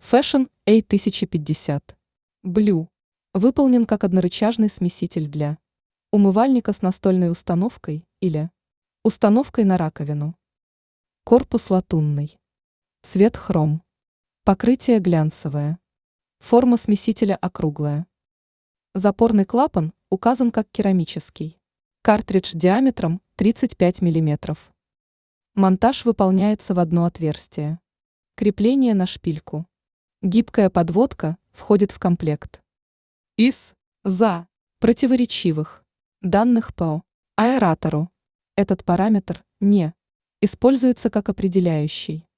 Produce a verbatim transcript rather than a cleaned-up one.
Fashion A тысяча пятьдесят. Blue. Выполнен как однорычажный смеситель для умывальника с настольной установкой или установкой на раковину. Корпус латунный. Цвет хром. Покрытие глянцевое. Форма смесителя округлая. Запорный клапан указан как керамический. Картридж диаметром тридцать пять миллиметров. Монтаж выполняется в одно отверстие. Крепление на шпильку. Гибкая подводка входит в комплект. Из за противоречивых данных по аэратору этот параметр не используется как определяющий.